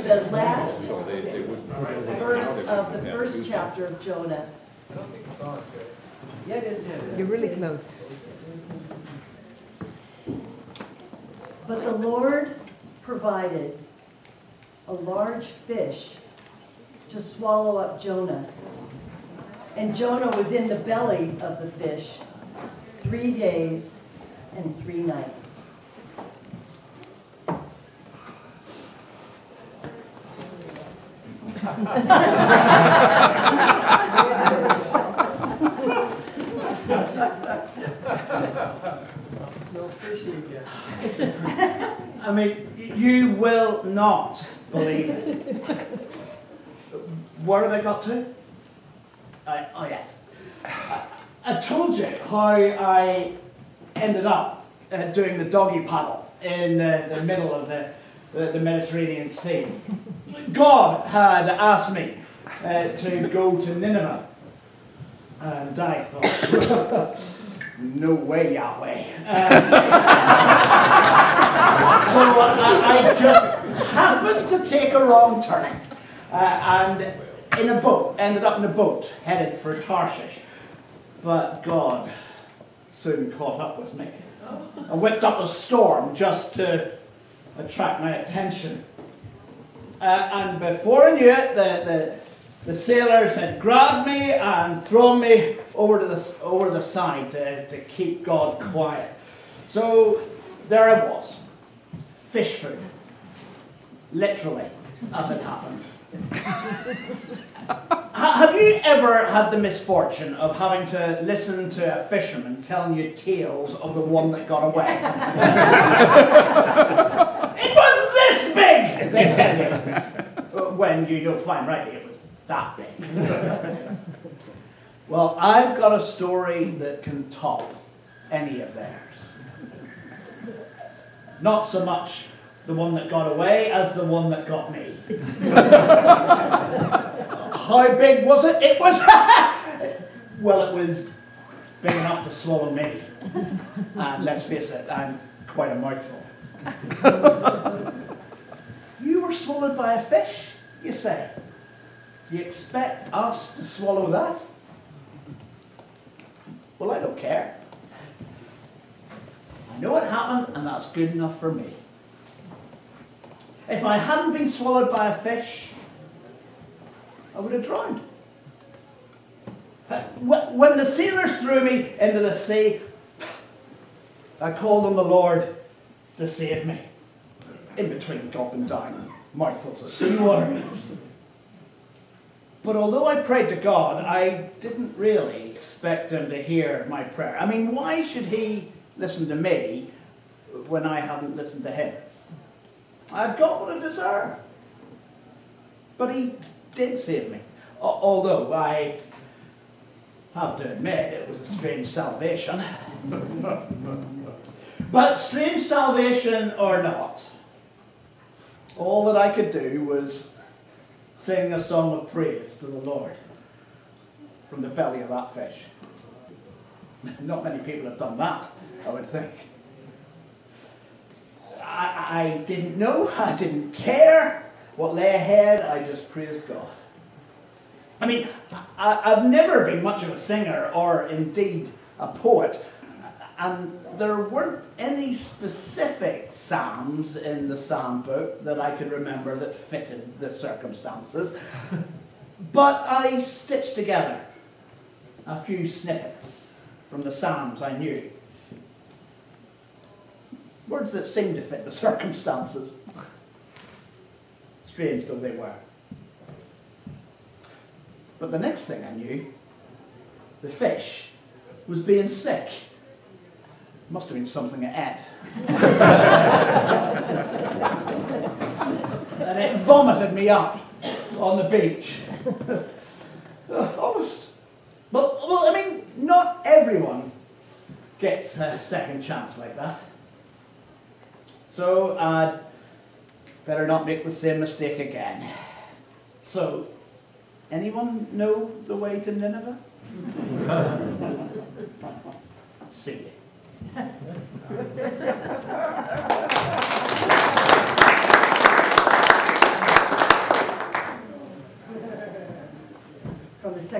the last verse of the first chapter of Jonah. I don't think it's on. Yeah, it is. You're really close. But the Lord provided a large fish to swallow up Jonah. And Jonah was in the belly of the fish 3 days and 3 nights. Smells fishy again. I mean, you will not believe it. Where have I got to? I told you how I ended up doing the doggy paddle in the middle of the Mediterranean Sea. God had asked me to go to Nineveh. And I thought, no way, Yahweh. So I just happened to take a wrong turn. And ended up in a boat, headed for Tarshish. But God soon caught up with me. I whipped up a storm just to attract my attention. And before I knew it, the sailors had grabbed me and thrown me over the side to keep God quiet. So there I was, fish food, literally, as it happened. Have you ever had the misfortune of having to listen to a fisherman telling you tales of the one that got away? It was this big, they tell you. When you'll find rightly it was that big. Well, I've got a story that can top any of theirs. Not so much the one that got away as the one that got me. How big was it? It was... Well, it was big enough to swallow me. And let's face it, I'm quite a mouthful. You were swallowed by a fish, you say? Do you expect us to swallow that? Well, I don't care. I know it happened, and that's good enough for me. If I hadn't been swallowed by a fish, I would have drowned. When the sailors threw me into the sea, I called on the Lord to save me. In between gulping down mouthfuls of seawater. But although I prayed to God, I didn't really expect him to hear my prayer. I mean, why should he listen to me when I hadn't listened to him? I've got what I deserve. But he did save me. Although I have to admit it was a strange salvation. But strange salvation or not, all that I could do was sing a song of praise to the Lord from the belly of that fish. Not many people have done that, I would think. I didn't know, I didn't care what lay ahead, I just praised God. I mean, I've never been much of a singer or indeed a poet, and there weren't any specific psalms in the psalm book that I could remember that fitted the circumstances. But I stitched together a few snippets from the psalms I knew. Words that seemed to fit the circumstances. Strange though they were. But the next thing I knew, the fish was being sick. Must have been something it ate. And it vomited me up on the beach. Honest. Well, I mean, not everyone gets a second chance like that. So I'd better not make the same mistake again. So, anyone know the way to Nineveh? See you.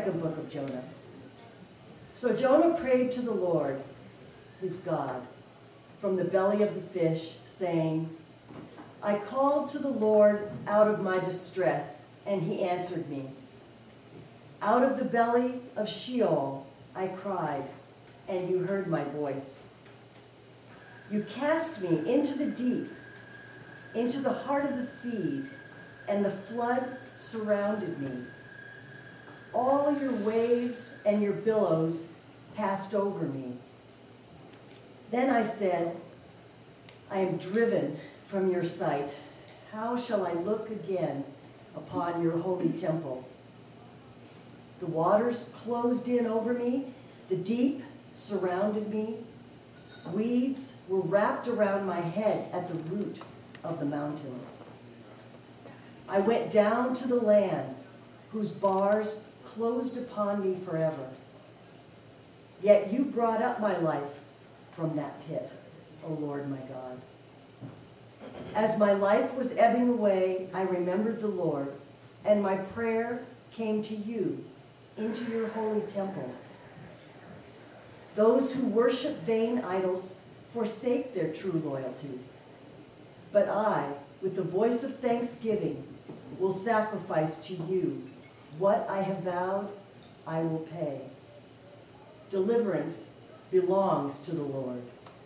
second book of Jonah. So Jonah prayed to the Lord, his God, from the belly of the fish, saying, I called to the Lord out of my distress, and he answered me. Out of the belly of Sheol I cried, and you heard my voice. You cast me into the deep, into the heart of the seas, and the flood surrounded me. All your waves and your billows passed over me. Then I said, I am driven from your sight. How shall I look again upon your holy temple? The waters closed in over me. The deep surrounded me. Weeds were wrapped around my head at the root of the mountains. I went down to the land whose bars closed upon me forever. Yet you brought up my life from that pit, O Lord my God. As my life was ebbing away, I remembered the Lord, and my prayer came to you into your holy temple. Those who worship vain idols forsake their true loyalty. But I, with the voice of thanksgiving, will sacrifice to you what I have vowed I will pay. Deliverance belongs to the Lord.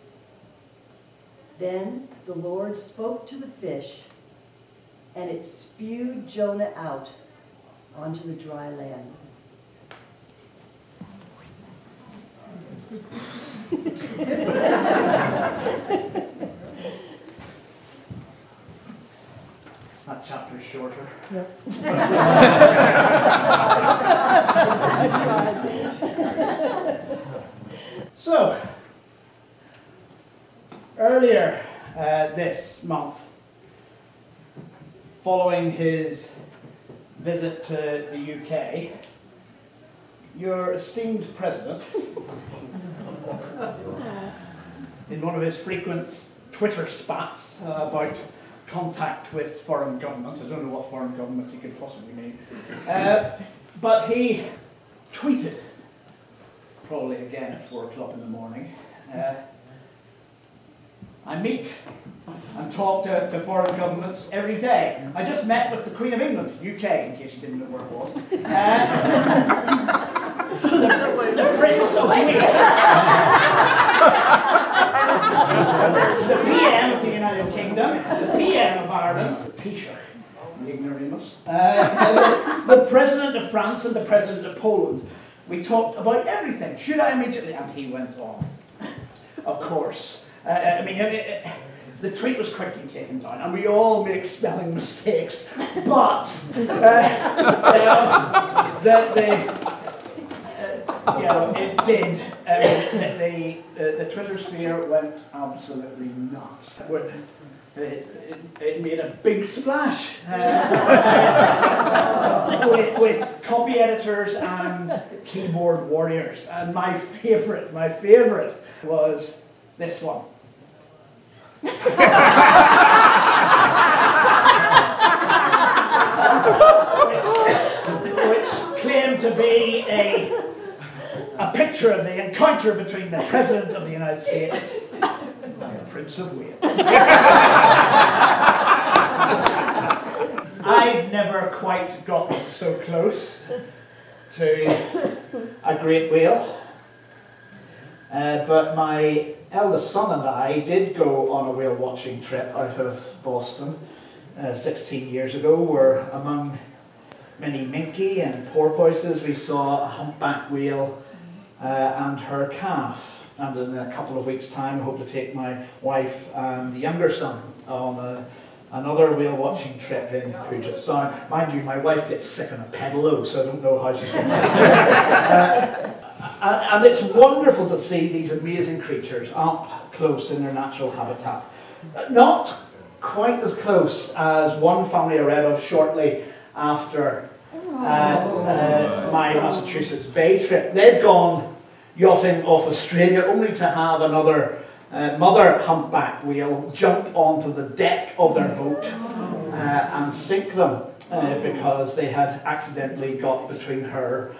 Then the Lord spoke to the fish, and it spewed Jonah out onto the dry land. That chapter's shorter. Yep. So, earlier this month, following his visit to the UK, your esteemed president, in one of his frequent Twitter spats about contact with foreign governments, I don't know what foreign governments he could possibly mean, but he tweeted, probably again at 4 o'clock in the morning, I meet and talk to foreign governments every day. I just met with the Queen of England, UK, in case you didn't know where it was. The Prince of Wales. The PM of the United Kingdom, the PM of Ireland, Taoiseach, the ignoramus, the President of France and the President of Poland. We talked about everything. Should I immediately? And he went on. Of course. The tweet was quickly taken down, and we all make spelling mistakes, but it did. The Twitter sphere went absolutely nuts. It made a big splash with copy editors and keyboard warriors. And my favourite was this one. Which claimed to be a picture of the encounter between the President of the United States and the Prince of Wales. I've never quite gotten so close to a great whale, but my eldest son and I did go on a whale watching trip out of Boston 16 years ago. We're among many minke and porpoises. We saw a humpback whale and her calf. And in a couple of weeks' time, I hope to take my wife and the younger son on another whale watching trip in Puget Sound. Mind you, my wife gets sick on a pedalo, so I don't know how she's going to and it's wonderful to see these amazing creatures up close in their natural habitat. Not quite as close as one family I read of shortly after my Massachusetts Bay trip. They'd gone yachting off Australia only to have another mother humpback whale jump onto the deck of their boat and sink them because they had accidentally got between her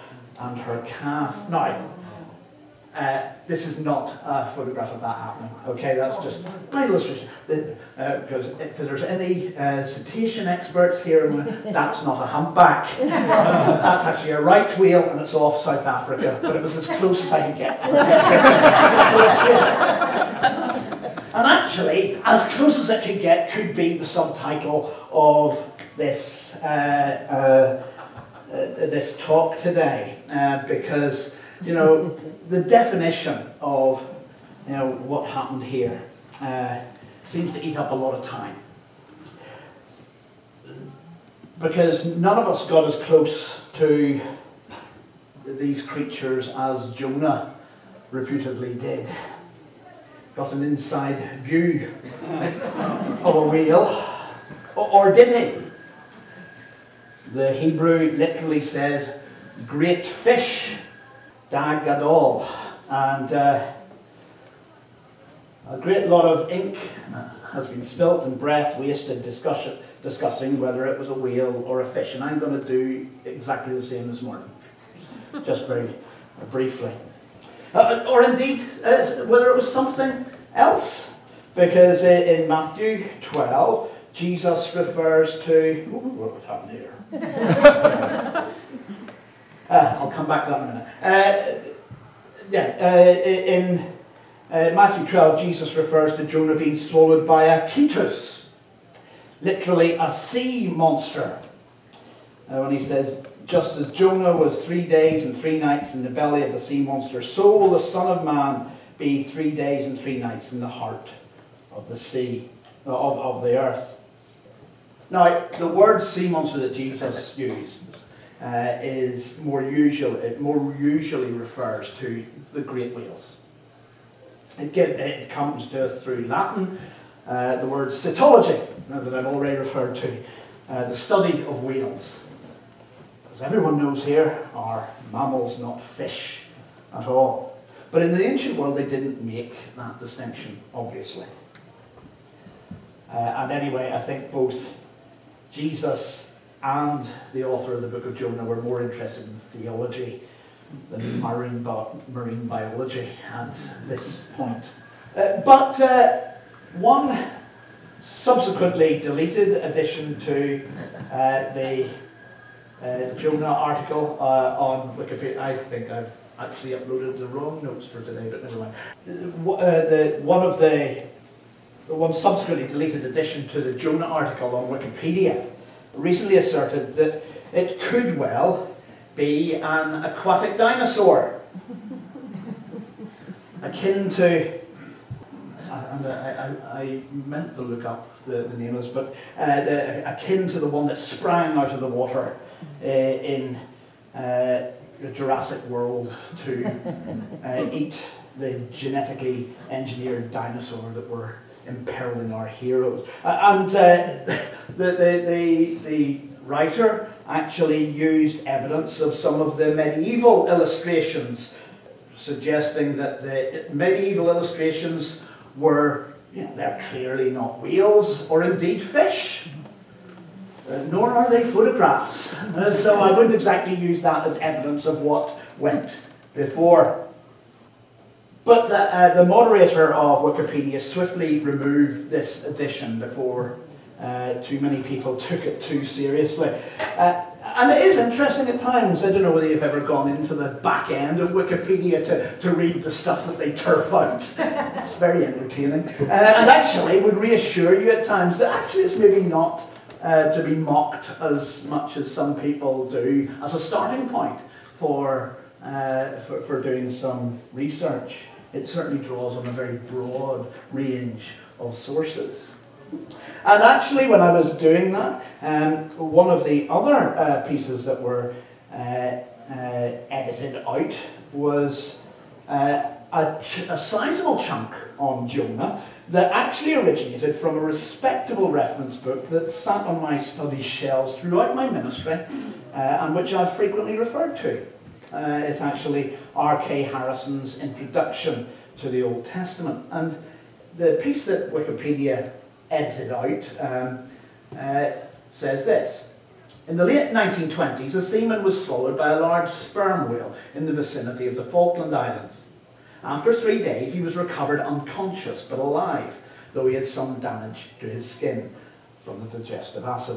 and her calf. Now, this is not a photograph of that happening, okay? That's just my illustration. Because if there's any cetacean experts here, that's not a humpback. That's actually a right whale, and it's off South Africa, but it was as close as I could get. And actually, as close as it could get could be the subtitle of this this talk today, because the definition of what happened here seems to eat up a lot of time, because none of us got as close to these creatures as Jonah reputedly did. Got an inside view of a whale, or did he? The Hebrew literally says great fish, dag gadol, and a great lot of ink has been spilt and breath wasted discussing whether it was a whale or a fish, and I'm going to do exactly the same this morning, just very briefly. Or indeed, whether it was something else. Because in Matthew 12, Jesus refers to... what would happen here? I'll come back to that in a minute. In Matthew 12, Jesus refers to Jonah being swallowed by a ketus, literally a sea monster. When he says, just as Jonah was 3 days and 3 nights in the belly of the sea monster, so will the Son of Man be 3 days and 3 nights in the heart of the sea, of the earth. Now, the word sea monster that Jesus used is it more usually refers to the great whales. It comes to us through Latin, the word cetology, that I've already referred to, the study of whales. As everyone knows here, are mammals, not fish at all. But in the ancient world, they didn't make that distinction, obviously. And anyway, I think both Jesus and the author of the book of Jonah were more interested in theology than marine biology at this point. But one subsequently deleted addition to the Jonah article on Wikipedia. I think I've actually uploaded the wrong notes for today, but never mind. One subsequently deleted addition to the Jonah article on Wikipedia recently asserted that it could well be an aquatic dinosaur, akin to, and I meant to look up the name of this, but akin to the one that sprang out of the water in the Jurassic World to eat the genetically engineered dinosaur that were imperiling our heroes. And the writer actually used evidence of some of the medieval illustrations, suggesting that the medieval illustrations were, they're clearly not whales or indeed fish. Nor are they photographs. So I wouldn't exactly use that as evidence of what went before. But the moderator of Wikipedia swiftly removed this addition before too many people took it too seriously. And it is interesting at times. I don't know whether you've ever gone into the back end of Wikipedia to read the stuff that they turf out. It's very entertaining. And actually would reassure you at times that actually it's maybe not to be mocked as much as some people do as a starting point for doing some research. It certainly draws on a very broad range of sources. And actually, when I was doing that, one of the other pieces that were edited out was a sizable chunk on Jonah that actually originated from a respectable reference book that sat on my study shelves throughout my ministry and which I've frequently referred to. It's actually R.K. Harrison's Introduction to the Old Testament. And the piece that Wikipedia edited out says this: In the late 1920s, a seaman was swallowed by a large sperm whale in the vicinity of the Falkland Islands. After 3 days, he was recovered unconscious but alive, though he had some damage to his skin from the digestive acid.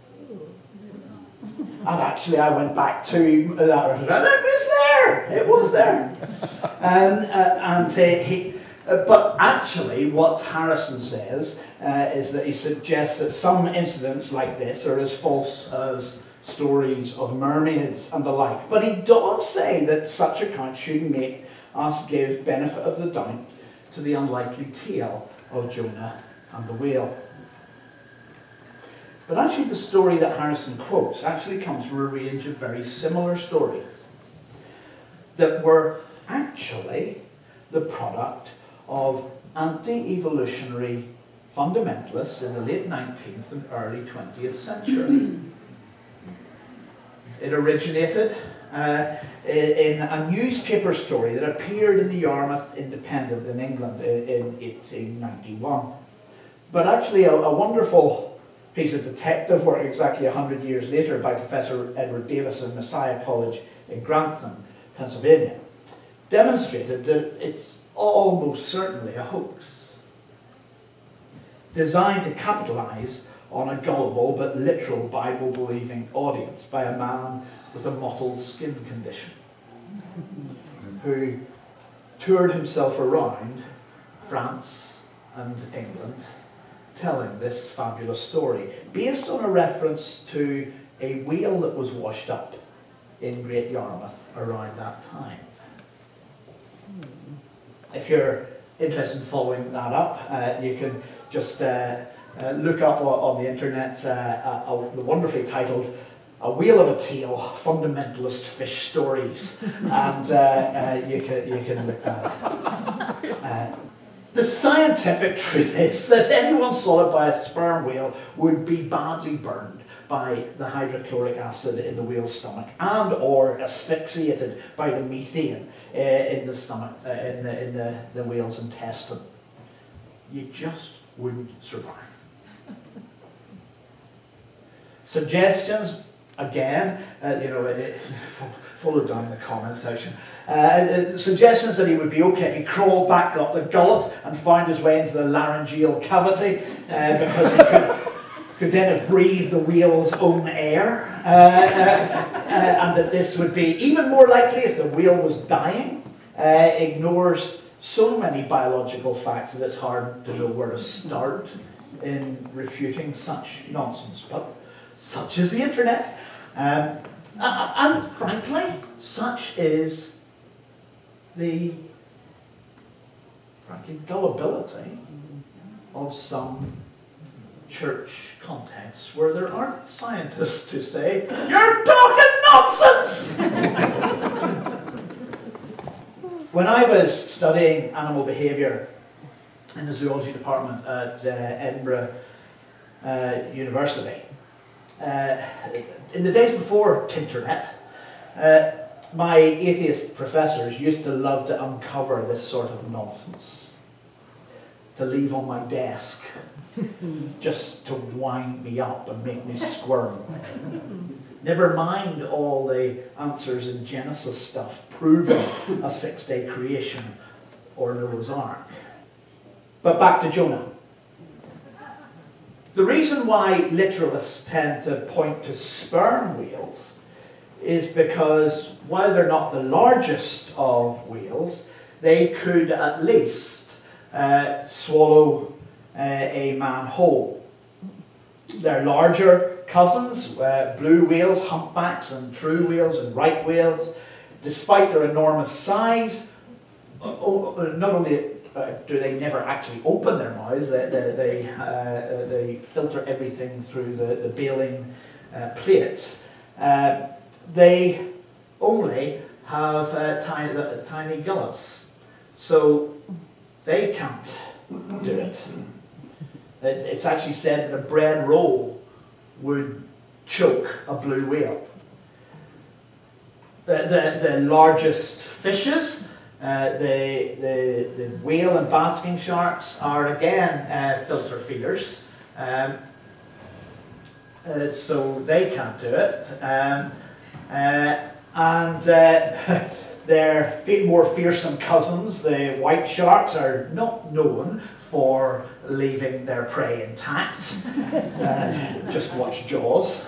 And actually, I went back to that, and it was there. But actually, what Harrison says is that he suggests that some incidents like this are as false as stories of mermaids and the like. But he does say that such accounts should make us give benefit of the doubt to the unlikely tale of Jonah and the whale. But actually, the story that Harrison quotes actually comes from a range of very similar stories that were actually the product of anti-evolutionary fundamentalists in the late 19th and early 20th century. It originated in a newspaper story that appeared in the Yarmouth Independent in England in 1891. But actually a wonderful piece of detective work exactly 100 years later by Professor Edward Davis of Messiah College in Grantham, Pennsylvania, demonstrated that it's almost certainly a hoax designed to capitalize on a gullible but literal Bible-believing audience by a man with a mottled skin condition who toured himself around France and England telling this fabulous story based on a reference to a whale that was washed up in Great Yarmouth around that time. If you're interested in following that up, you can just look up on the internet the wonderfully titled "A Whale of a Tale: Fundamentalist Fish Stories," and you can look that up. The scientific truth is that anyone swallowed by a sperm whale would be badly burned by the hydrochloric acid in the whale's stomach, and or asphyxiated by the methane in the stomach, in the whale's intestine. You just wouldn't survive. Suggestions, again, follow down in the comment section. Suggestions that he would be okay if he crawled back up the gullet and found his way into the laryngeal cavity, because he could then have breathed the whale's own air, and that this would be even more likely if the whale was dying, ignores so many biological facts that it's hard to know where to start in refuting such nonsense. But such is the internet. And frankly, such is the gullibility of some church contexts where there aren't scientists to say, "You're talking nonsense!" When I was studying animal behaviour in the zoology department at Edinburgh University, in the days before Tinternet, my atheist professors used to love to uncover this sort of nonsense, to leave on my desk, just to wind me up and make me squirm. Never mind all the answers in Genesis stuff proving a 6-day creation or Noah's Ark. But back to Jonah. The reason why literalists tend to point to sperm whales is because while they're not the largest of whales, they could at least swallow a man whole. They're larger cousins, blue whales, humpbacks, and true whales and right whales. Despite their enormous size, not only do they never actually open their mouths, they filter everything through the baleen plates. They only have tiny gullets, so they can't do it. It's actually said that a bread roll would choke a blue whale. The largest fishes, the whale and basking sharks, are again filter feeders. so they can't do it. Their more fearsome cousins, the white sharks, are not known for leaving their prey intact. Just watch Jaws.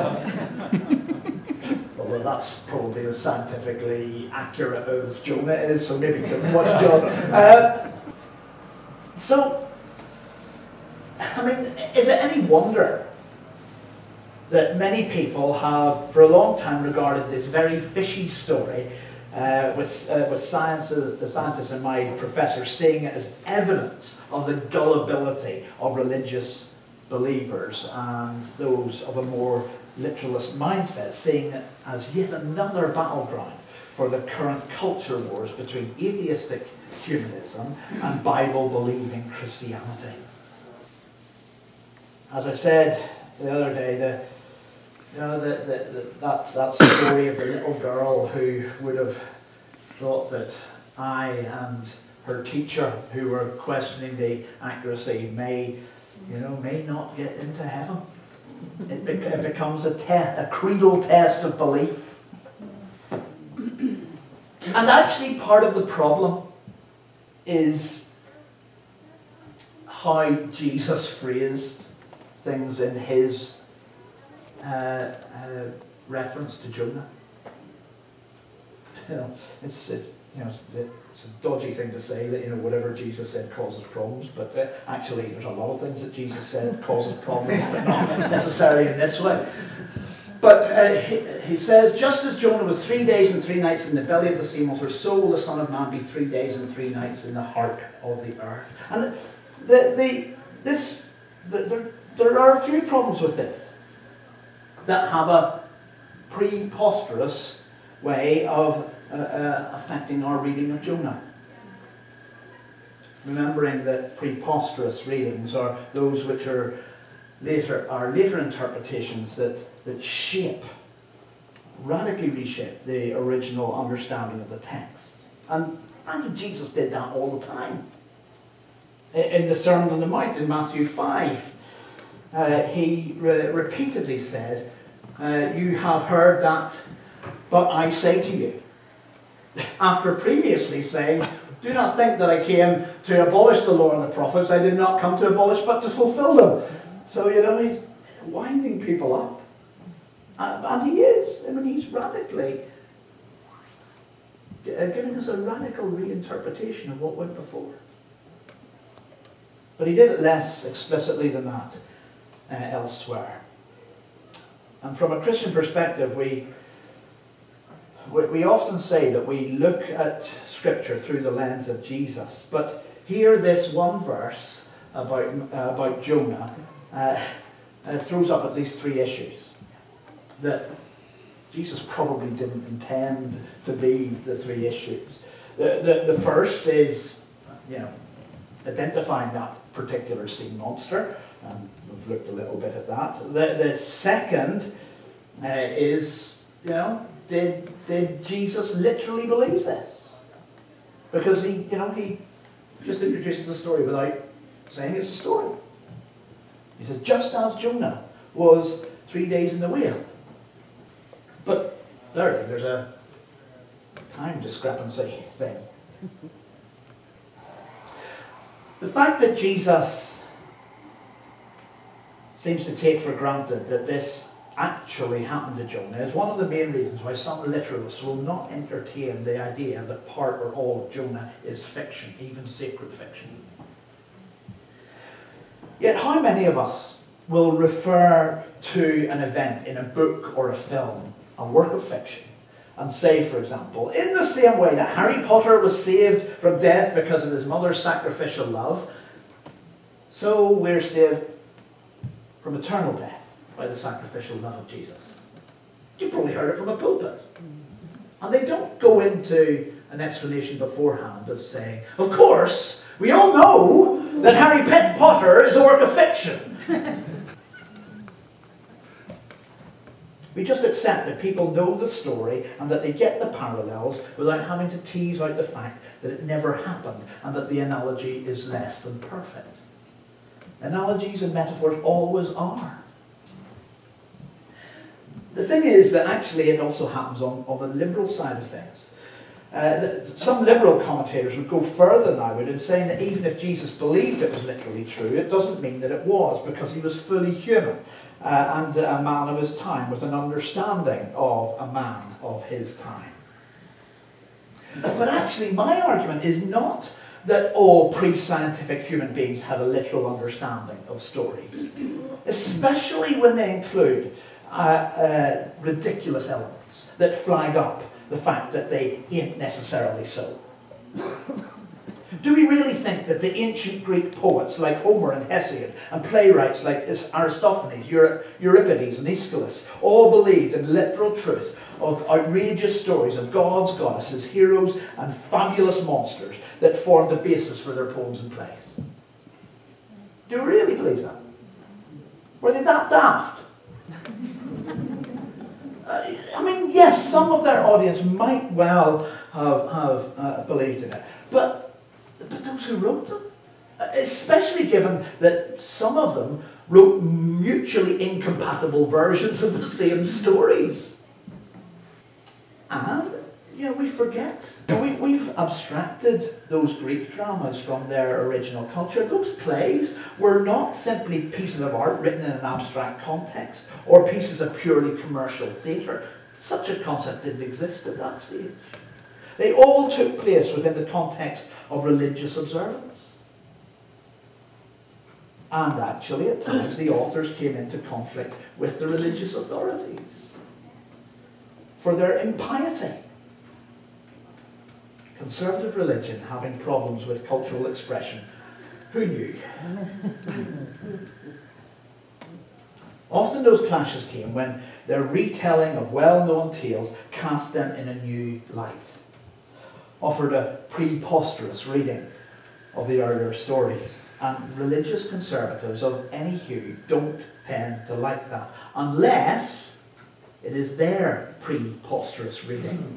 Although that's probably as scientifically accurate as Jonah is, so maybe you can watch Jonah. So, I mean, is it any wonder that many people have, for a long time, regarded this very fishy story, with the scientists and my professor seeing it as evidence of the gullibility of religious believers and those of a more literalist mindset, seeing it as yet another battleground for the current culture wars between atheistic humanism and Bible-believing Christianity. As I said the other day, that story of the little girl who would have thought that I and her teacher, who were questioning the accuracy, may not get into heaven. It becomes a creedal test of belief. And actually, part of the problem is how Jesus phrased things in his reference to Jonah. It's a dodgy thing to say that whatever Jesus said causes problems, but actually there's a lot of things that Jesus said causes problems, but not necessarily in this way. But he says, just as Jonah was 3 days and 3 nights in the belly of the sea monster, so will the Son of Man be 3 days and 3 nights in the heart of the earth. And there are a few problems with this that have a preposterous way of affecting our reading of Jonah. Remembering that preposterous readings are those which are later interpretations that radically reshape the original understanding of the text. And Jesus did that all the time. In the Sermon on the Mount in Matthew 5, he repeatedly says, you have heard that, but I say to you. After previously saying, do not think that I came to abolish the law and the prophets. I did not come to abolish, but to fulfill them. So, he's winding people up. And he is. I mean, he's radically giving us a radical reinterpretation of what went before. But he did it less explicitly than that elsewhere. And from a Christian perspective, we often say that we look at Scripture through the lens of Jesus. But here, this one verse about Jonah throws up at least 3 issues that Jesus probably didn't intend to be the 3 issues. The first is, identifying that particular sea monster. We've looked a little bit at that. The second is, did Jesus literally believe this? Because he just introduces the story without saying it's a story. He said, just as Jonah was 3 days in the whale. But thirdly, there's a time discrepancy thing. The fact that Jesus seems to take for granted that this actually happened to Jonah is one of the main reasons why some literalists will not entertain the idea that part or all of Jonah is fiction, even sacred fiction. Yet how many of us will refer to an event in a book or a film, a work of fiction, and say, for example, in the same way that Harry Potter was saved from death because of his mother's sacrificial love, so we're saved from eternal death by the sacrificial love of Jesus. You've probably heard it from a pulpit. And they don't go into an explanation beforehand of saying, of course, we all know that Harry Potter is a work of fiction. We just accept that people know the story and that they get the parallels without having to tease out the fact that it never happened and that the analogy is less than perfect. Analogies and metaphors always are. The thing is that actually it also happens on the liberal side of things. Some liberal commentators would go further now in saying that even if Jesus believed it was literally true, it doesn't mean that it was, because he was fully human and a man of his time with an understanding of a man of his time. But actually my argument is not that all pre-scientific human beings had a literal understanding of stories, especially when they include ridiculous elements that flag up the fact that they ain't necessarily so. Do we really think that the ancient Greek poets like Homer and Hesiod and playwrights like Aristophanes, Euripides and Aeschylus all believed in literal truth of outrageous stories of gods, goddesses, heroes and fabulous monsters that formed the basis for their poems and plays? Do we really believe that? Were they that daft? I mean, yes, some of their audience might well have believed in it, but those who wrote them, especially given that some of them wrote mutually incompatible versions of the same stories. And, we forget. We've abstracted those Greek dramas from their original culture. Those plays were not simply pieces of art written in an abstract context or pieces of purely commercial theatre. Such a concept didn't exist at that stage. They all took place within the context of religious observance. And actually, at times, the authors came into conflict with the religious authorities for their impiety. Conservative religion having problems with cultural expression. Who knew? Often those clashes came when their retelling of well-known tales cast them in a new light, offered a preposterous reading of the earlier stories. And religious conservatives of any hue don't tend to like that, unless it is their preposterous reading.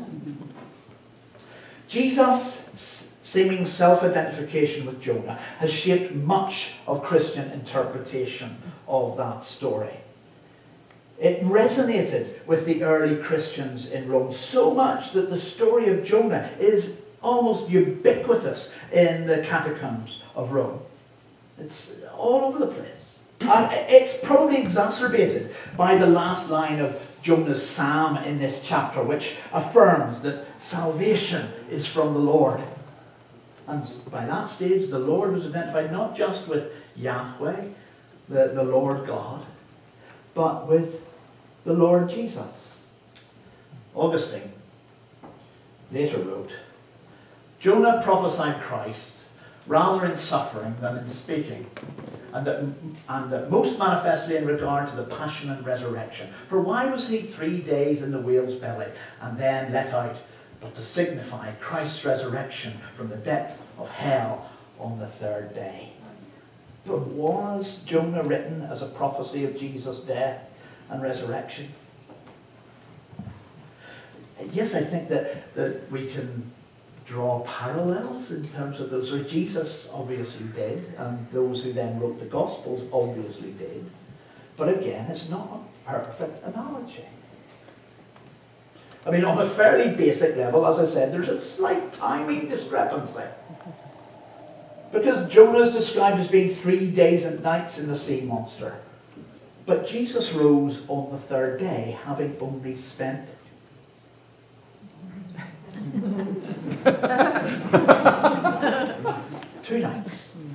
Jesus' seeming self-identification with Jonah has shaped much of Christian interpretation of that story. It resonated with the early Christians in Rome so much that the story of Jonah is almost ubiquitous in the catacombs of Rome. It's all over the place. And it's probably exacerbated by the last line of Jonah's psalm in this chapter, which affirms that salvation is from the Lord. And by that stage, the Lord was identified not just with Yahweh, the Lord God, but with the Lord Jesus. Augustine later wrote, Jonah prophesied Christ rather in suffering than in speaking, and that most manifestly in regard to the passion and resurrection. For why was he 3 days in the whale's belly and then let out, but to signify Christ's resurrection from the depth of hell on the third day? But was Jonah written as a prophecy of Jesus' death and resurrection? Yes, I think that we can draw parallels in terms of those. So Jesus obviously did, and those who then wrote the Gospels obviously did. But again, it's not a perfect analogy. I mean, on a fairly basic level, as I said, there's a slight timing discrepancy. Because Jonah is described as being 3 days and nights in the sea monster. But Jesus rose on the third day, having only spent 2 nights.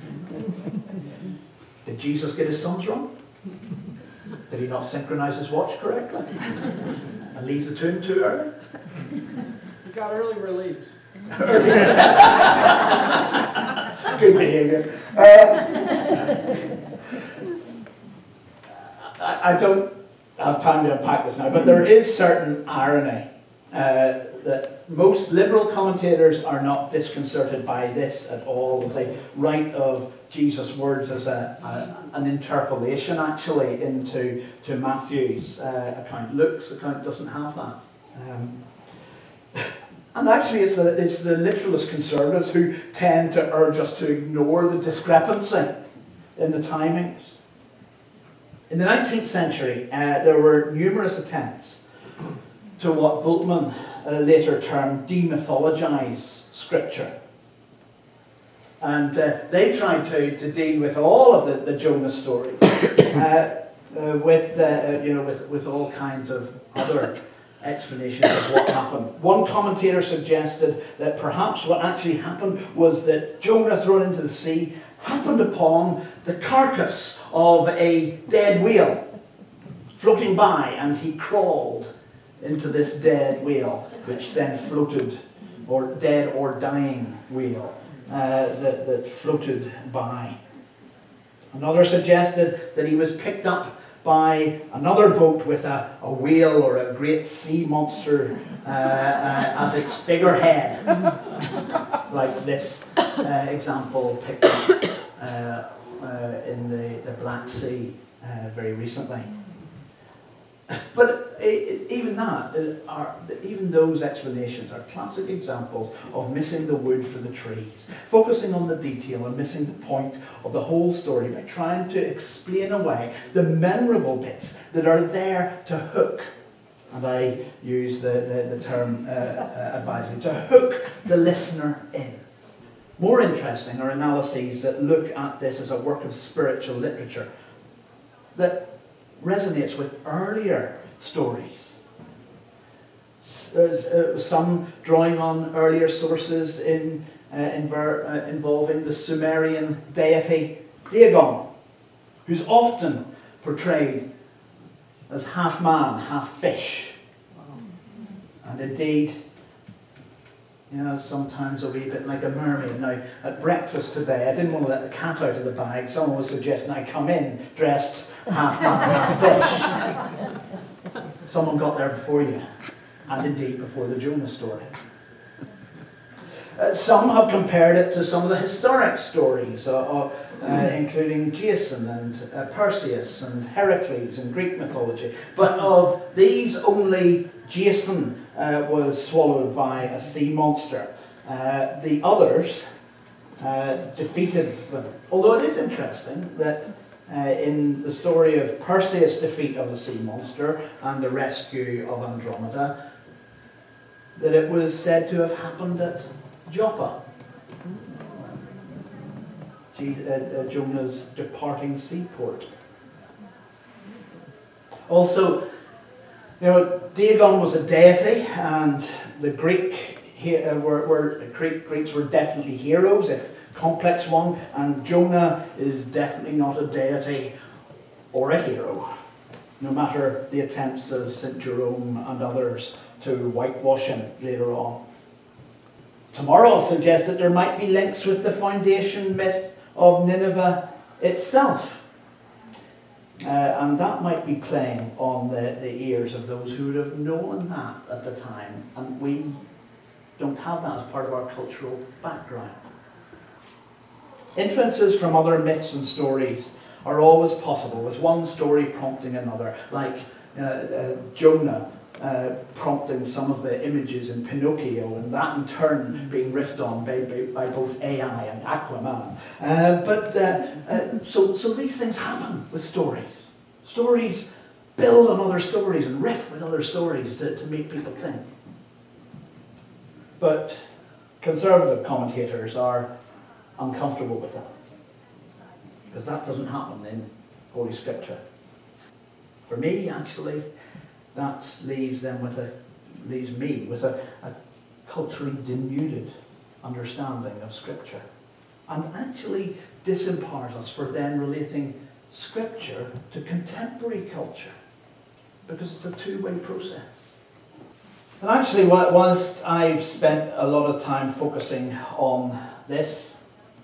Did Jesus get his sums wrong? Did he not synchronize his watch correctly? And leave the tomb too early? He got early release. Good behaviour. I don't have time to unpack this now, but there is certain irony that most liberal commentators are not disconcerted by this at all, as they write of Jesus' words as an interpolation actually into Matthew's account. Luke's account doesn't have that. And actually it's the literalist conservatives who tend to urge us to ignore the discrepancy in the timings. In the 19th century, there were numerous attempts to what Bultmann later termed demythologize Scripture. And they tried to deal with all of the Jonah story with all kinds of other explanations of what happened. One commentator suggested that perhaps what actually happened was that Jonah, thrown into the sea, happened upon the carcass of a dead whale floating by, and he crawled into this dead whale, which then floated, or dead or dying whale, that floated by. Another suggested that he was picked up by another boat with a whale or a great sea monster as its figurehead, like this example picked up in the Black Sea very recently. But even those explanations are classic examples of missing the wood for the trees, focusing on the detail and missing the point of the whole story by trying to explain away the memorable bits that are there to hook. And I use the term advisedly, to hook the listener in. More interesting are analyses that look at this as a work of spiritual literature that resonates with earlier stories. Some drawing on earlier sources involving the Sumerian deity Dagon, who's often portrayed as half man, half fish. And indeed, sometimes a wee bit like a mermaid. Now, at breakfast today, I didn't want to let the cat out of the bag. Someone was suggesting I come in dressed half man, half fish. Someone got there before you, and indeed before the Jonah story. Some have compared it to some of the historic stories, including Jason and Perseus and Heracles in Greek mythology. But of these, only Jason was swallowed by a sea monster. The others defeated them. Although it is interesting that in the story of Perseus' defeat of the sea monster and the rescue of Andromeda, that it was said to have happened at Joppa, Jonah's departing seaport. Also, Dagon was a deity, and the Greeks were definitely heroes, if complex one, and Jonah is definitely not a deity or a hero, no matter the attempts of St. Jerome and others to whitewash him later on. Tomorrow I'll suggest that there might be links with the foundation myth of Nineveh itself. And that might be playing on the ears of those who would have known that at the time. And we don't have that as part of our cultural background. Influences from other myths and stories are always possible, with one story prompting another, like Jonah prompting some of the images in Pinocchio, and that in turn being riffed on by both AI and Aquaman. So these things happen with stories. Stories build on other stories and riff with other stories to make people think. But conservative commentators are uncomfortable with that, because that doesn't happen in Holy Scripture. For me, actually, that leaves me with a culturally denuded understanding of Scripture, and actually disempowers us for then relating Scripture to contemporary culture, because it's a two-way process. And actually, whilst I've spent a lot of time focusing on this,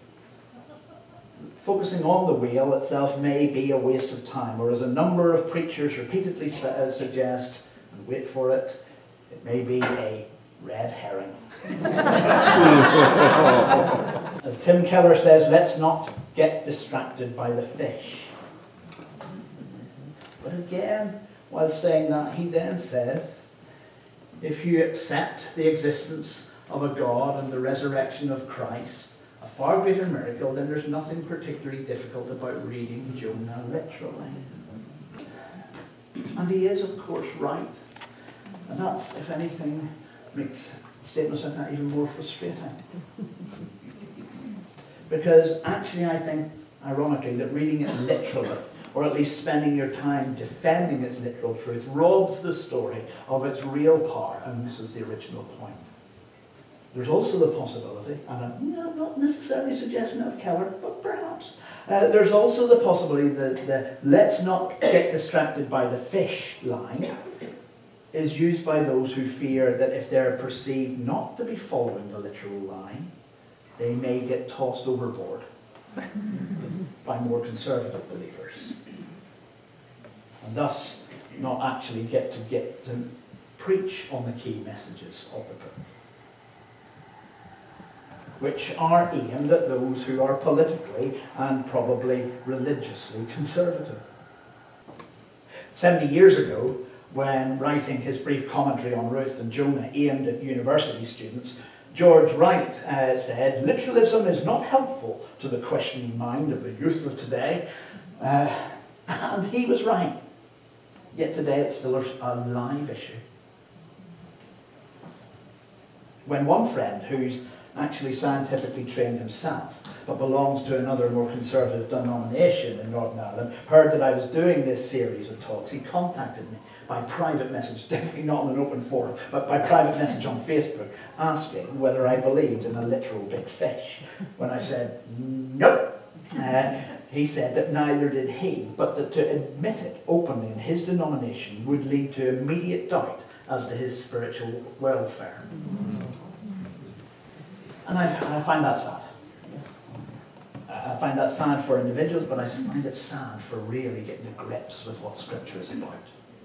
focusing on the whale itself may be a waste of time, or as a number of preachers repeatedly suggest, and wait for it, it may be a red herring. As Tim Keller says, let's not get distracted by the fish. But again, while saying that, he then says, if you accept the existence of a God and the resurrection of Christ, a far greater miracle, then there's nothing particularly difficult about reading Jonah literally. And he is, of course, right. And that's, if anything, makes statements like that even more frustrating. Because actually I think, ironically, that reading it literally, or at least spending your time defending its literal truth, robs the story of its real power and misses the original point. There's also the possibility, and I'm not necessarily suggesting of Keller, but perhaps, there's also the possibility that the let's not get distracted by the fish line is used by those who fear that if they're perceived not to be following the literal line, they may get tossed overboard by more conservative believers, and thus not actually get to preach on the key messages of the book, which are aimed at those who are politically and probably religiously conservative. 70 years ago, when writing his brief commentary on Ruth and Jonah aimed at university students, George Wright said, "Literalism is not helpful to the questioning mind of the youth of today." And he was right. Yet today it's still a live issue. When one friend, who's actually scientifically trained himself, but belongs to another more conservative denomination in Northern Ireland, heard that I was doing this series of talks, he contacted me by private message, definitely not in an open forum, but by private message on Facebook, asking whether I believed in a literal big fish. When I said, nope, he said that neither did he, but that to admit it openly in his denomination would lead to immediate doubt as to his spiritual welfare. And I find that sad. I find that sad for individuals, but I find it sad for really getting to grips with what Scripture is about.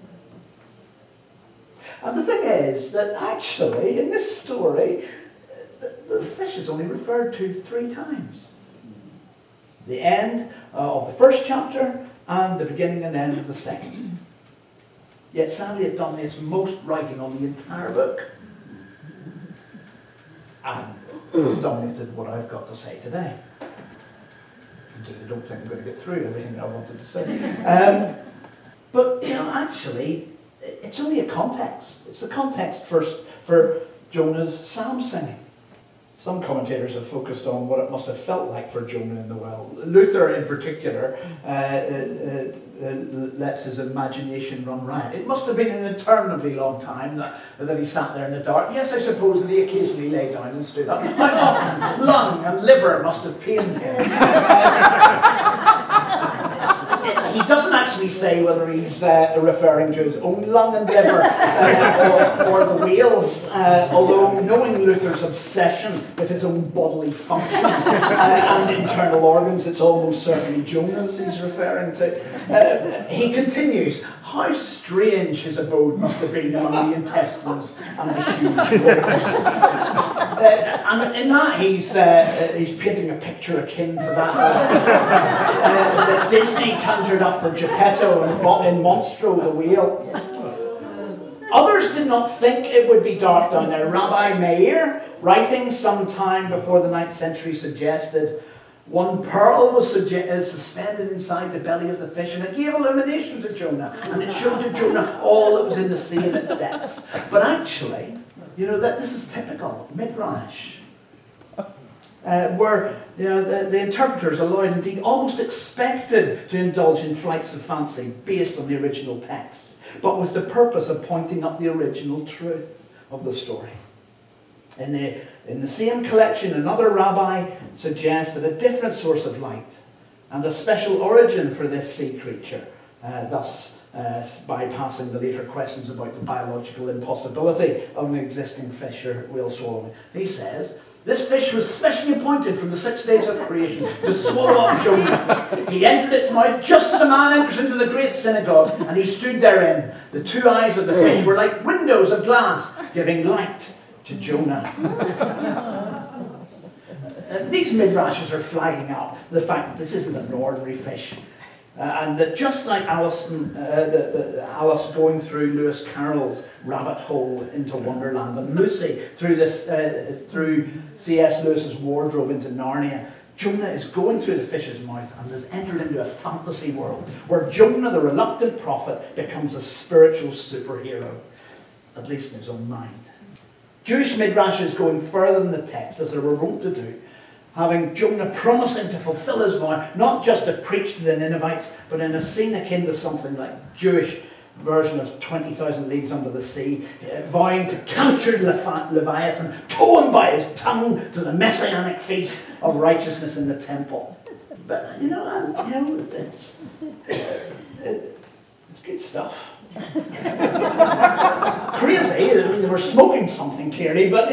And the thing is that actually, in this story, the fish is only referred to 3 times. The end of the first chapter and the beginning and end of the second. Yet sadly it dominates most writing on the entire book. And it's dominated what I've got to say today. Indeed, I don't think I'm going to get through everything I wanted to say. But, actually, it's only a context. It's the context first for Jonah's psalm singing. Some commentators have focused on what it must have felt like for Jonah in the well. Luther, in particular, lets his imagination run riot. It must have been an interminably long time that he sat there in the dark. Yes, I suppose that he occasionally lay down and stood up. How often lung and liver must have pained him. He doesn't actually say whether he's referring to his own lung and liver or the whale's, although knowing Luther's obsession with his own bodily functions and internal organs, it's almost certainly Jonah's he's referring to. He continues, how strange his abode must have been among the intestines and the huge ropes. And in that he's painting a picture akin to that that Disney conjured up for Geppetto in Monstro the whale. Others did not think it would be dark down there. Rabbi Meir, writing sometime before the 9th century, suggested one pearl was suspended inside the belly of the fish, and it gave illumination to Jonah, and it showed to Jonah all that was in the sea and its depths. But actually, that this is typical midrash, where the interpreters allowed, indeed almost expected, to indulge in flights of fancy based on the original text, but with the purpose of pointing up the original truth of the story. In the same collection, another rabbi suggests that a different source of light and a special origin for this sea creature, thus bypassing the later questions about the biological impossibility of an existing fish or whale swallowing. He says, this fish was specially appointed from the 6 days of creation to swallow up Jonah. He entered its mouth just as a man enters into the great synagogue, and he stood therein. The 2 eyes of the fish were like windows of glass, giving light to Jonah. These midrashes are flagging up the fact that this isn't an ordinary fish. And that just like Alice going through Lewis Carroll's rabbit hole into Wonderland, and Lucy through C.S. Lewis's wardrobe into Narnia, Jonah is going through the fish's mouth and has entered into a fantasy world where Jonah, the reluctant prophet, becomes a spiritual superhero, at least in his own mind. Jewish Midrash is going further than the text, as they were wont to do, having Jonah promising to fulfill his vow, not just to preach to the Ninevites, but in a scene akin to something like Jewish version of 20,000 Leagues Under the Sea, vowing to capture Leviathan, tow him by his tongue to the messianic feast of righteousness in the temple. But, it's good stuff. Crazy. I mean, they were smoking something clearly, but,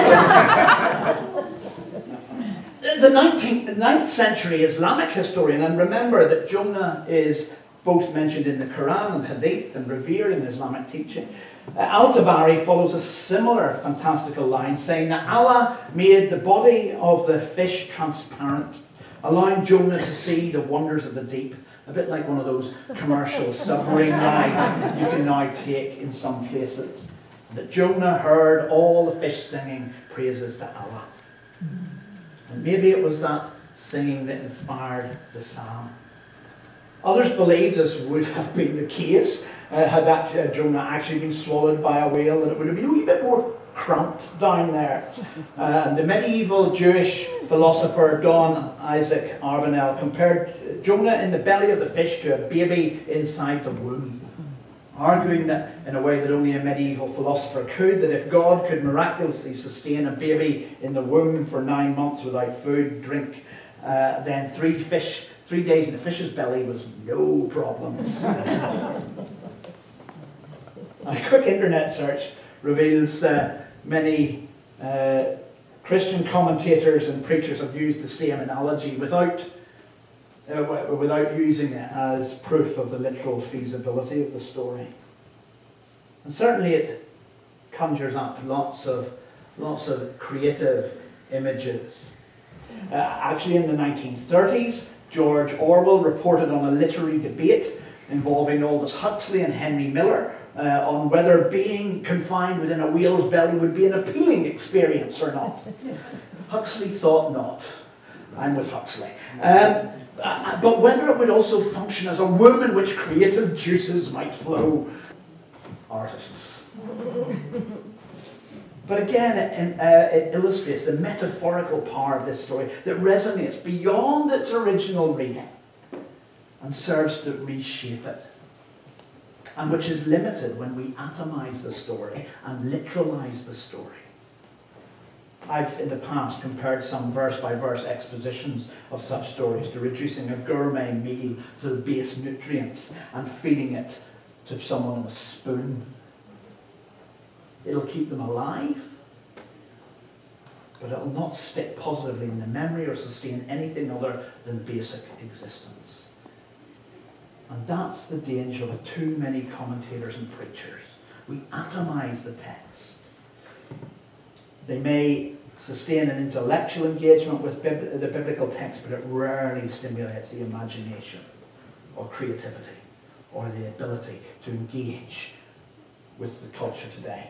The 9th century Islamic historian, and remember that Jonah is both mentioned in the Quran and Hadith and revered in Islamic teaching. Al-Tabari follows a similar fantastical line, saying that Allah made the body of the fish transparent, allowing Jonah to see the wonders of the deep, a bit like one of those commercial submarine rides you can now take in some places. That Jonah heard all the fish singing praises to Allah. And maybe it was that singing that inspired the psalm. Others believed, as would have been the case, had that Jonah actually been swallowed by a whale, that it would have been a wee bit more cramped down there. The medieval Jewish philosopher Don Isaac Arbanel compared Jonah in the belly of the fish to a baby inside the womb, arguing that in a way that only a medieval philosopher could, that if God could miraculously sustain a baby in the womb for 9 months without food, drink, then 3 days in the fish's belly was no problems. A quick internet search reveals many Christian commentators and preachers have used the same analogy without using it as proof of the literal feasibility of the story. And certainly it conjures up lots of creative images. Actually, in the 1930s, George Orwell reported on a literary debate involving Aldous Huxley and Henry Miller on whether being confined within a whale's belly would be an appealing experience or not. Huxley thought not. I'm with Huxley. But whether it would also function as a womb in which creative juices might flow. Artists. But again, it illustrates the metaphorical power of this story that resonates beyond its original reading and serves to reshape it, and which is limited when we atomize the story and literalize the story. I've in the past compared some verse-by-verse expositions of such stories to reducing a gourmet meal to the base nutrients and feeding it to someone with a spoon. It'll keep them alive, but it'll not stick positively in the memory or sustain anything other than basic existence. And that's the danger with too many commentators and preachers. We atomize the text. They may sustain an intellectual engagement with the biblical text, but it rarely stimulates the imagination or creativity or the ability to engage with the culture today.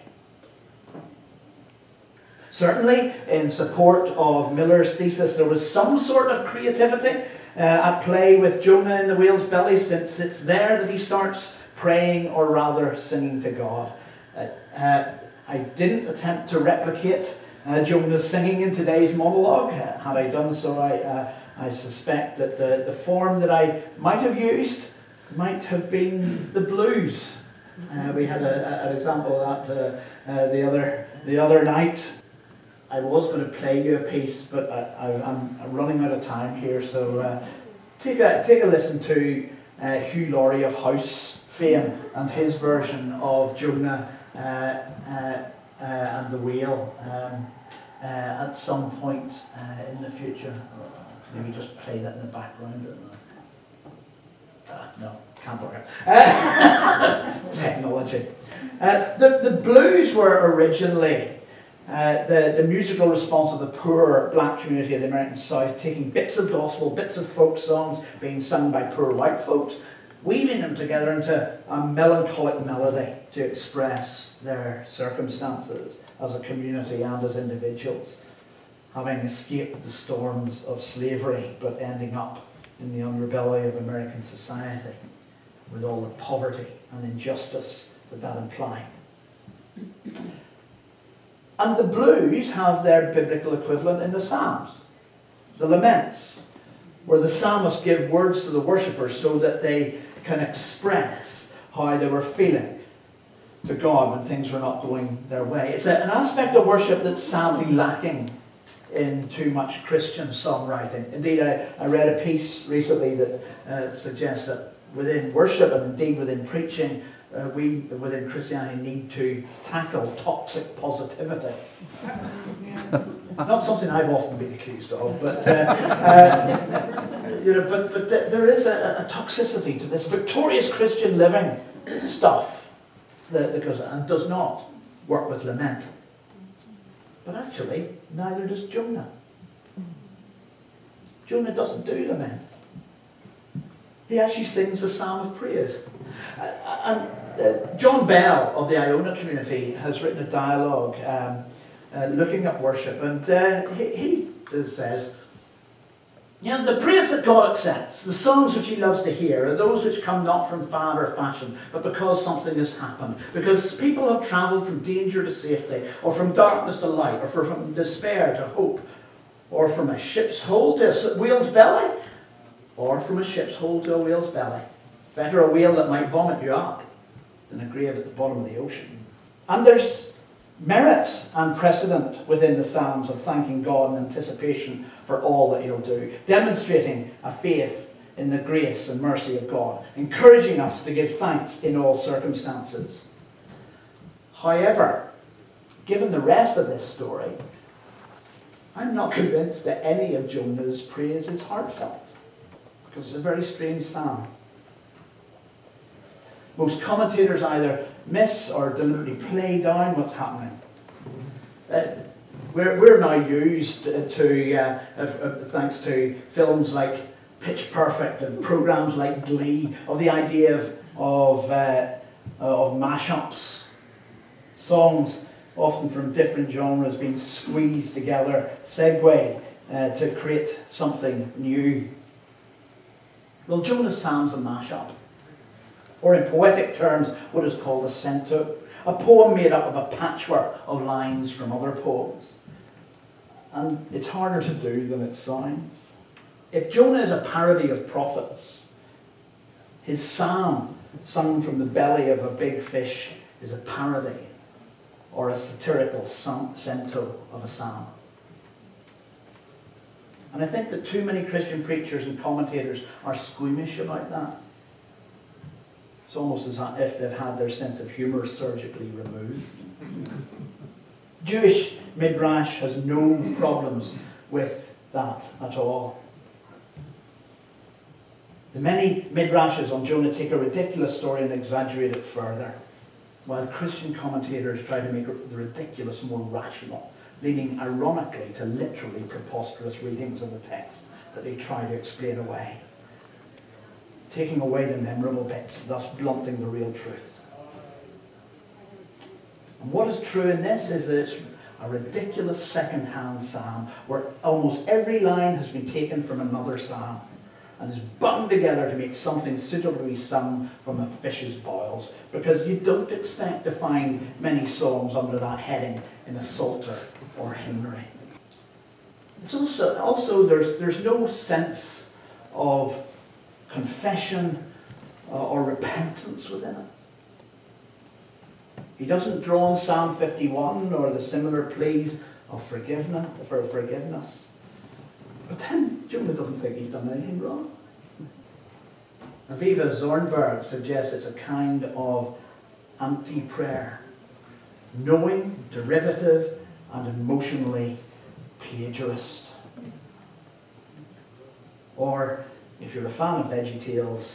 Certainly, in support of Miller's thesis, there was some sort of creativity at play with Jonah in the whale's belly, since it's there that he starts praying, or rather singing to God. I didn't attempt to replicate Jonah's singing in today's monologue. Had I done so, I suspect that the form that I might have used might have been the blues. We had an example of that the other night. I was going to play you a piece, but I'm running out of time here, so take a listen to Hugh Laurie of House fame and his version of Jonah and the whale at some point in the future. Maybe just play that in the background. No, can't work it. Technology. The blues were originally the musical response of the poor black community of the American South, taking bits of gospel, bits of folk songs being sung by poor white folks, weaving them together into a melancholic melody to express their circumstances as a community and as individuals. having escaped the storms of slavery, but ending up in the underbelly of American society with all the poverty and injustice that implied. And the blues have their biblical equivalent in the Psalms, the laments, where the psalmists give words to the worshippers so that they can express how they were feeling to God when things were not going their way. It's an aspect of worship that's sadly lacking in too much Christian songwriting. Indeed, I read a piece recently that suggests that within worship and indeed within preaching, we within Christianity need to tackle toxic positivity. Not something I've often been accused of, but there is a toxicity to this victorious Christian living stuff that goes and does not work with lament. But actually, neither does Jonah. Jonah doesn't do lament. He actually sings a psalm of praise. John Bell of the Iona community has written a dialogue looking at worship, and he says, the praise that God accepts, the songs which he loves to hear, are those which come not from fad or fashion, but because something has happened. Because people have travelled from danger to safety, or from darkness to light, or from despair to hope, or from a ship's hole to a whale's belly, or from a ship's hole to a whale's belly. Better a whale that might vomit you up than a grave at the bottom of the ocean. And there's merit and precedent within the Psalms of thanking God in anticipation for all that he'll do, demonstrating a faith in the grace and mercy of God, encouraging us to give thanks in all circumstances. However, given the rest of this story, I'm not convinced that any of Jonah's praise is heartfelt, because it's a very strange psalm. Most commentators either miss or deliberately play down what's happening. We're now used to, thanks to films like Pitch Perfect and programs like Glee, of the idea of mashups, songs often from different genres being squeezed together, segued to create something new. Well, Jonah's psalm's a mashup, or in poetic terms, what is called a cento, a poem made up of a patchwork of lines from other poems. And it's harder to do than it sounds. If Jonah is a parody of prophets, his psalm, sung from the belly of a big fish, is a parody or a satirical cento of a psalm. And I think that too many Christian preachers and commentators are squeamish about that. It's almost as if they've had their sense of humour surgically removed. Jewish Midrash has no problems with that at all. The many Midrashes on Jonah take a ridiculous story and exaggerate it further, while Christian commentators try to make the ridiculous more rational, leading ironically to literally preposterous readings of the text that they try to explain away, taking away the memorable bits, thus blunting the real truth. And what is true in this is that it's a ridiculous second-hand psalm where almost every line has been taken from another psalm and is bound together to make something suitably sung from a fish's boils, because you don't expect to find many songs under that heading in a psalter or hymnary. It's also there's no sense of confession or repentance within it. He doesn't draw on Psalm 51 or the similar pleas of forgiveness. But then Jonah doesn't think he's done anything wrong. Aviva Zornberg suggests it's a kind of anti-prayer, knowing, derivative, and emotionally plagiarist. Or, if you're a fan of VeggieTales,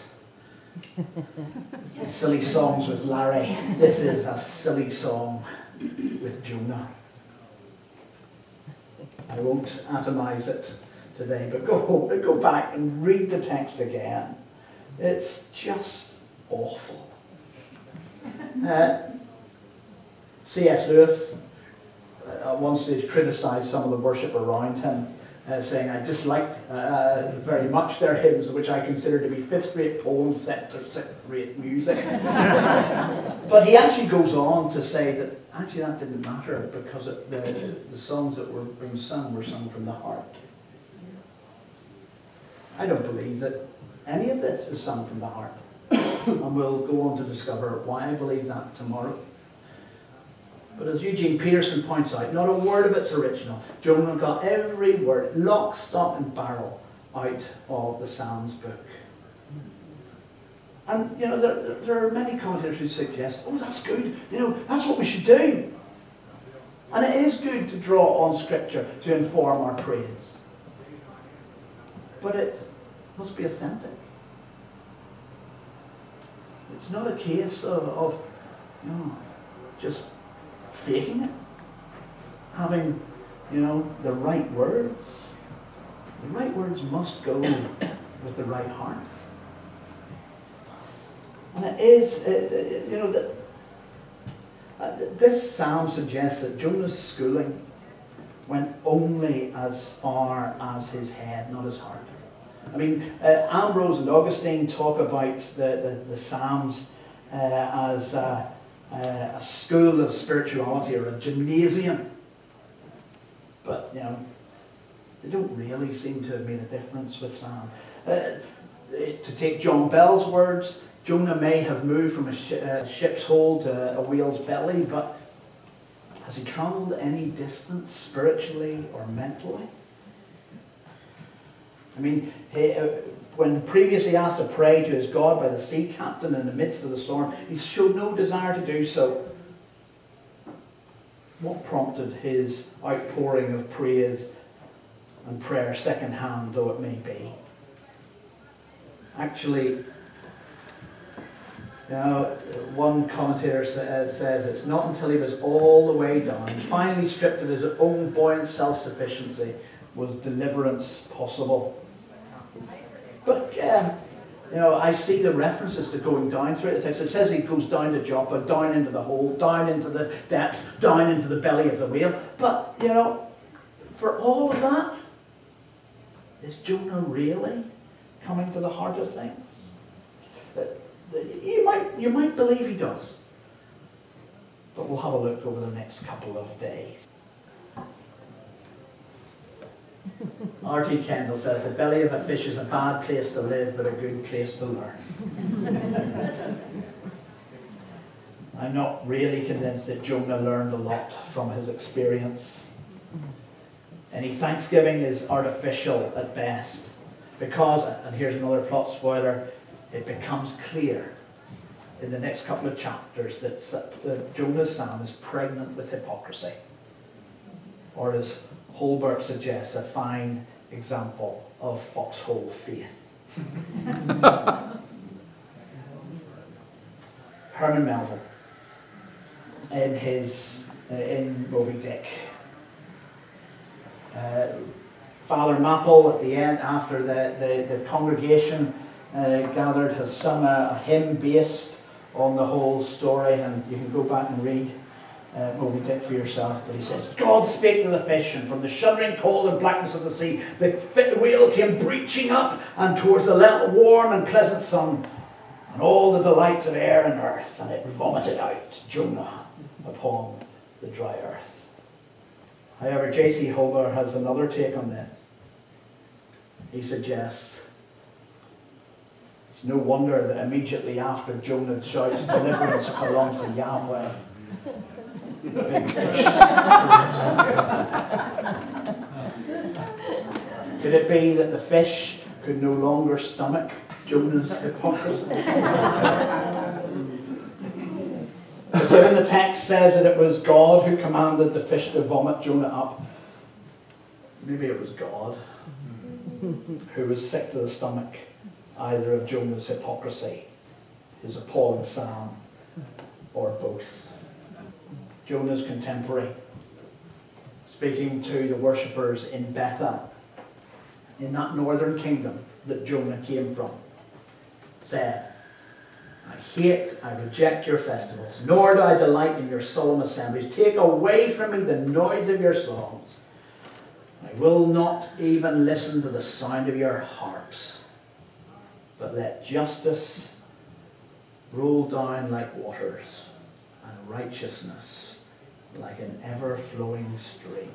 silly songs with Larry, this is a silly song with Jonah. I won't atomize it today, but go back and read the text again. It's just awful. C.S. Lewis at one stage criticised some of the worship around him, saying, I disliked very much their hymns, which I consider to be fifth-rate poems set to sixth-rate music. But he actually goes on to say that actually that didn't matter because the songs that were being sung were sung from the heart. I don't believe that any of this is sung from the heart. And we'll go on to discover why I believe that tomorrow. But as Eugene Peterson points out, not a word of it's original. Jonah got every word, lock, stock and barrel, out of the Psalms book. And, there are many commentators who suggest, oh, that's good. That's what we should do. And it is good to draw on Scripture to inform our praise. But it must be authentic. It's not a case of just faking it. Having, the right words. The right words must go with the right heart. And it is, this psalm suggests that Jonah's schooling went only as far as his head, not his heart. I mean, Ambrose and Augustine talk about the Psalms as a school of spirituality or a gymnasium. But, they don't really seem to have made a difference with Psalm. To take John Bell's words, Jonah may have moved from a ship's hold to a whale's belly, but has he travelled any distance spiritually or mentally? I mean, when previously asked to pray to his God by the sea captain in the midst of the storm, he showed no desire to do so. What prompted his outpouring of praise and prayer, second-hand though it may be? Actually, one commentator says it's not until he was all the way down, finally stripped of his own buoyant self-sufficiency, was deliverance possible. But, I see the references to going down through the text. It says he goes down to Joppa, down into the hole, down into the depths, down into the belly of the whale. But, for all of that, is Jonah really coming to the heart of things? You might believe he does. But we'll have a look over the next couple of days. R.T. Kendall says, the belly of a fish is a bad place to live, but a good place to learn. I'm not really convinced that Jonah learned a lot from his experience. Any thanksgiving is artificial at best. Because, and here's another plot spoiler, it becomes clear in the next couple of chapters that Jonah's psalm is pregnant with hypocrisy. Or as Holbert suggests, a fine example of foxhole faith. Herman Melville, in Moby Dick, Father Mapple at the end, after the congregation gathered, has sung a hymn based on the whole story, and you can go back and read Moby Dick for yourself. But he says, God spake to the fish, and from the shuddering cold and blackness of the sea, the whale came breaching up, and towards the warm and pleasant sun, and all the delights of air and earth, and it vomited out Jonah upon the dry earth. However, J.C. Holbert has another take on this. He suggests it's no wonder that immediately after Jonah shouts deliverance belongs to Yahweh, the big fish. Could it be that the fish could no longer stomach Jonah's hypocrisy? Given the text says that it was God who commanded the fish to vomit Jonah up, maybe it was God who was sick to the stomach either of Jonah's hypocrisy, his appalling psalm, or both. Jonah's contemporary, speaking to the worshippers in Bethel, in that northern kingdom that Jonah came from, said, I I reject your festivals, nor do I delight in your solemn assemblies. Take away from me the noise of your songs. I will not even listen to the sound of your harps, but let justice roll down like waters, and righteousness like an ever-flowing stream.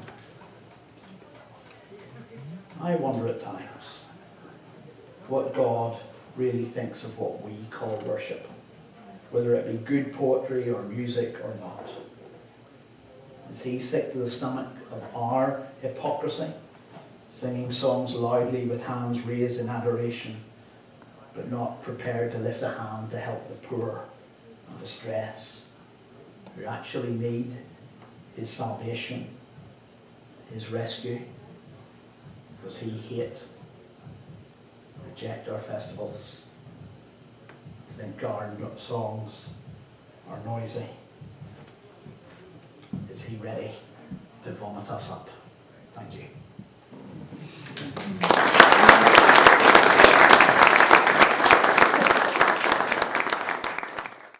I wonder at times what God really thinks of what we call worship, whether it be good poetry or music or not. Is he sick to the stomach of our hypocrisy, singing songs loudly with hands raised in adoration, but not prepared to lift a hand to help the poor and distress who actually need his salvation, his rescue, because he hate, reject our festivals, think our songs are noisy? Is he ready to vomit us up? Thank you.